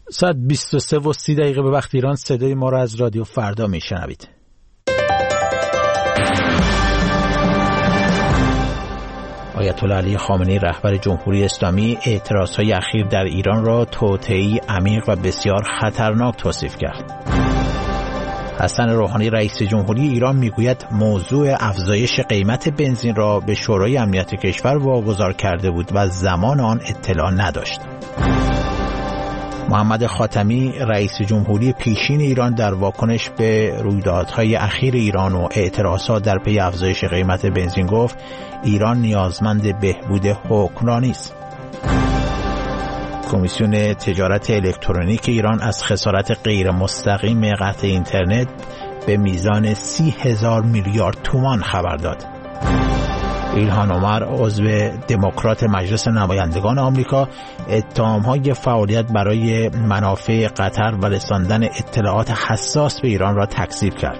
ساعت 23:30 به وقت ایران صدای ما را از رادیو فردا میشنوید. آیت الله علی خامنه‌ای رهبر جمهوری اسلامی اعتراضهای اخیر در ایران را توطئه‌ای عمیق و بسیار خطرناک توصیف کرد. حسن روحانی رئیس جمهوری ایران میگوید موضوع افزایش قیمت بنزین را به شورای امنیت کشور واگذار کرده بود و زمان آن اطلاع نداشت. محمد خاتمی رئیس جمهوری پیشین ایران در واکنش به رویدادهای اخیر ایران و اعتراضات در پی افزایش قیمت بنزین گفت ایران نیازمند بهبود حکمرانی است. کمیسیون تجارت الکترونیک ایران از خسارت غیر مستقیم قطع اینترنت به میزان 30,000 میلیارد تومان خبر داد. ایلهان عمر عضو دموکرات مجلس نمایندگان آمریکا اتهام‌های فعالیت برای منافع قطر و رساندن اطلاعات حساس به ایران را تکذیب کرد.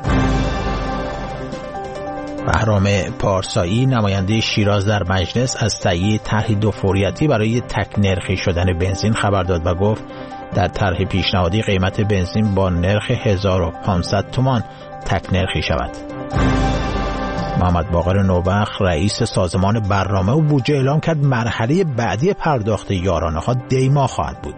بهرام پارسایی نماینده شیراز در مجلس از تهیه طرحی دوفوریتی برای تک نرخی شدن بنزین خبر داد و گفت در طرح پیشنهادی قیمت بنزین با نرخ 1500 تومان تک نرخی شود. محمد باقر نوبخت رئیس سازمان برنامه و بودجه اعلام کرد مرحله بعدی پرداخت یارانه‌ها دی‌ماه خواهد بود.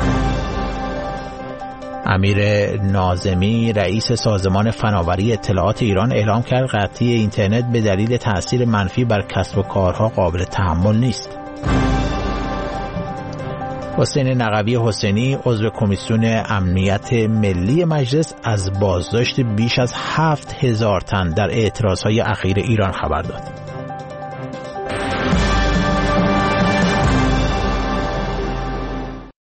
امیر ناظمی رئیس سازمان فناوری اطلاعات ایران اعلام کرد قطعی اینترنت به دلیل تأثیر منفی بر کسب و کارها قابل تحمل نیست. حسین نقوی حسینی عضو کمیسیون امنیت ملی مجلس از بازداشت بیش از 7,000 تن در اعتراضهای اخیر ایران خبر داد.